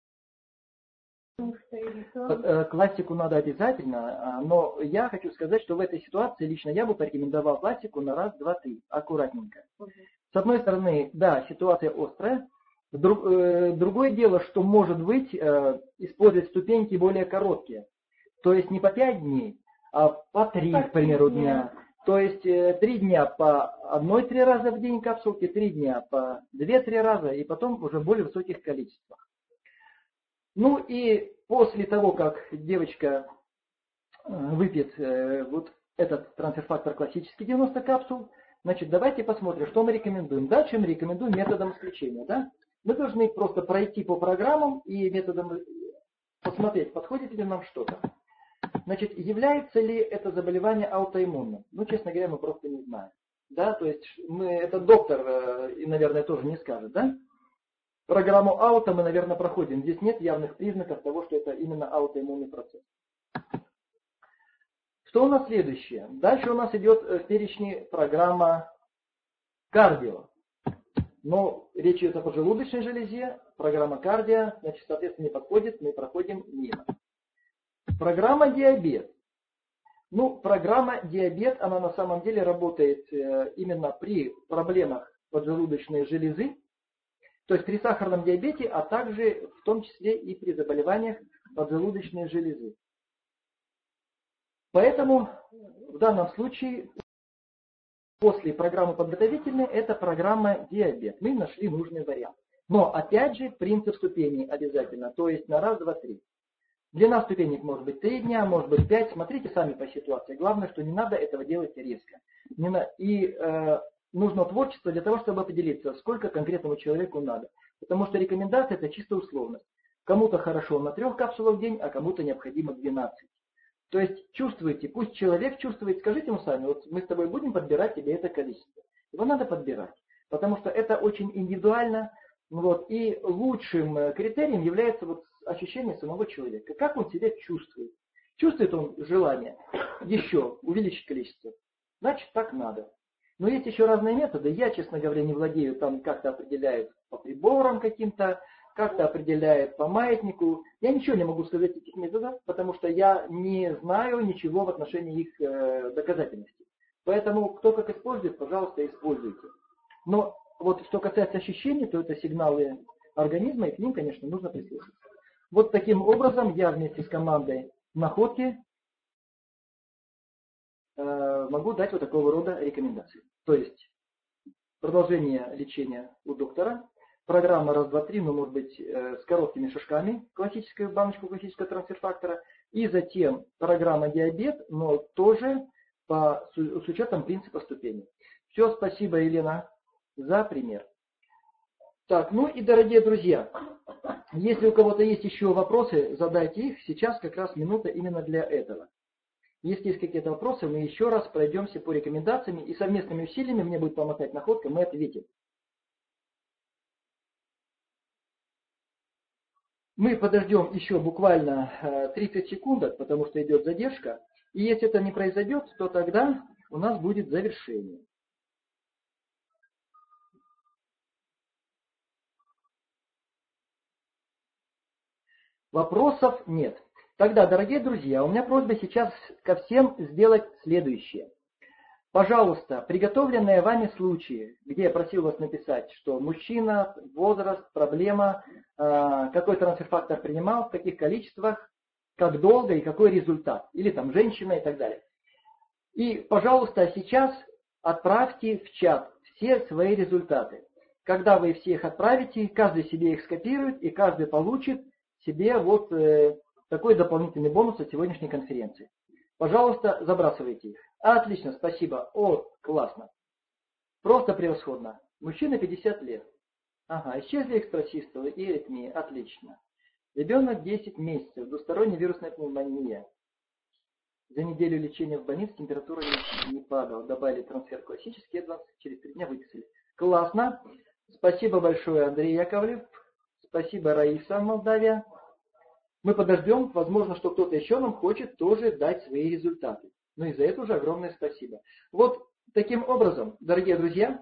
Классику надо обязательно, но я хочу сказать, что в этой ситуации лично я бы порекомендовал классику на раз, два, три, аккуратненько. Угу. С одной стороны, да, ситуация острая. Другое дело, что может быть использовать ступеньки более короткие. То есть не по пять дней, а по три, к примеру, дня. То есть три дня по одной-три раза в день капсулки, три дня по две-три раза и потом уже в более высоких количествах. Ну и после того, как девочка выпьет вот этот трансфер-фактор классический девяносто капсул. Значит, давайте посмотрим, что мы рекомендуем. Дальше мы рекомендуем методом исключения. Да? Мы должны просто пройти по программам и методом посмотреть, подходит ли нам что-то. Значит, является ли это заболевание аутоиммунным? Ну, честно говоря, мы просто не знаем. Да, то есть мы, этот доктор, и, наверное, тоже не скажет, да? Программу ауто мы, наверное, проходим. Здесь нет явных признаков того, что это именно аутоиммунный процесс. Что у нас следующее? Дальше у нас идет в перечне программа кардио. Но речь идет о поджелудочной железе. Программа кардио, значит, соответственно, не подходит, мы проходим мимо. Программа диабет. Ну, программа диабет, она на самом деле работает именно при проблемах поджелудочной железы, то есть при сахарном диабете, а также в том числе и при заболеваниях поджелудочной железы. Поэтому в данном случае после программы подготовительной это программа диабет. Мы нашли нужный вариант. Но опять же принцип ступеней обязательно, то есть на раз, два, три. Длина ступенек может быть три дня, может быть пять. Смотрите сами по ситуации. Главное, что не надо этого делать резко. Не на... И э, нужно творчество для того, чтобы определиться, сколько конкретному человеку надо. Потому что рекомендация это чисто условность. Кому-то хорошо на трех капсулах в день, а кому-то необходимо двенадцать. То есть чувствуете, пусть человек чувствует, скажите ему сами, вот мы с тобой будем подбирать тебе это количество. Его надо подбирать, потому что это очень индивидуально. Вот, и лучшим критерием является вот ощущение самого человека. Как он себя чувствует. Чувствует он желание еще увеличить количество. Значит, так надо. Но есть еще разные методы. Я, честно говоря, не владею, там как-то определяют по приборам каким-то, как-то определяет по маятнику. Я ничего не могу сказать этих методов, потому что я не знаю ничего в отношении их э, доказательности. Поэтому кто как использует, пожалуйста, используйте. Но вот что касается ощущений, то это сигналы организма, и к ним, конечно, нужно прислушаться. Вот таким образом я вместе с командой находки э, могу дать вот такого рода рекомендации. То есть продолжение лечения у доктора, программа раз, два, три, но может быть э, с короткими шажками, классическую баночку классического трансфер-фактора, и затем программа диабет, но тоже по, с, с учетом принципа ступеней. Все, спасибо, Елена, за пример. Так, ну и дорогие друзья, если у кого-то есть еще вопросы, задайте их. Сейчас как раз минута именно для этого. Если есть какие-то вопросы, мы еще раз пройдемся по рекомендациям и совместными усилиями, мне будет помогать находка, мы ответим. Мы подождем еще буквально тридцать секунд, потому что идет задержка. И если это не произойдет, то тогда у нас будет завершение. Вопросов нет. Тогда, дорогие друзья, у меня просьба сейчас ко всем сделать следующее. Пожалуйста, приготовленные вами случаи, где я просил вас написать, что мужчина, возраст, проблема, какой трансфер-фактор принимал, в каких количествах, как долго и какой результат, или там женщина и так далее. И, пожалуйста, сейчас отправьте в чат все свои результаты. Когда вы все их отправите, каждый себе их скопирует, и каждый получит себе вот э, такой дополнительный бонус от сегодняшней конференции. Пожалуйста, забрасывайте их. Отлично, спасибо. О, классно. Просто превосходно. Мужчина пятьдесят лет. Ага, исчезли экстрасистолы и аритмии. Отлично. Ребенок десять месяцев. Двусторонняя вирусная пневмония. За неделю лечения в больнице температура не, не падала. Добавили трансфер классический, двадцать, через три дня выписали. Классно. Спасибо большое, Андрей Яковлев. Спасибо, Раиса, Молдавия. Мы подождем, возможно, что кто-то еще нам хочет тоже дать свои результаты. Ну и за это уже огромное спасибо. Вот таким образом, дорогие друзья,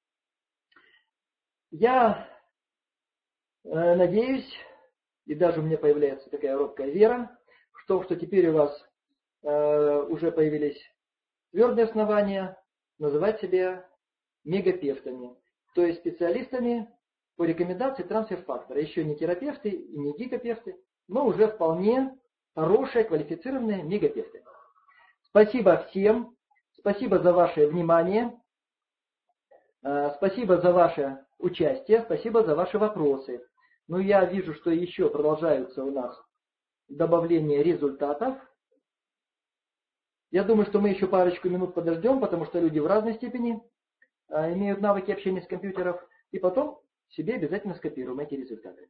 я э, надеюсь, и даже у меня появляется такая робкая вера, в том, что теперь у вас э, уже появились твердые основания называть себя мегапевтами, то есть специалистами по рекомендации трансфер-фактора. Еще не терапевты и не гигапевты, но уже вполне хорошие, квалифицированные мегапевты. Спасибо всем. Спасибо за ваше внимание. Спасибо за ваше участие. Спасибо за ваши вопросы. Ну, я вижу, что еще продолжаются у нас добавления результатов. Я думаю, что мы еще парочку минут подождем, потому что люди в разной степени а, имеют навыки общения с компьютеров, и потом себе обязательно скопируем эти результаты.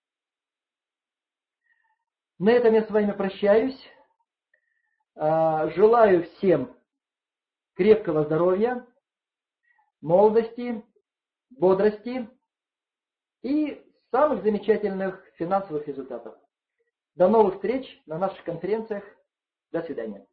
На этом я с вами прощаюсь. А, желаю всем крепкого здоровья, молодости, бодрости и самых замечательных финансовых результатов. До новых встреч на наших конференциях. До свидания.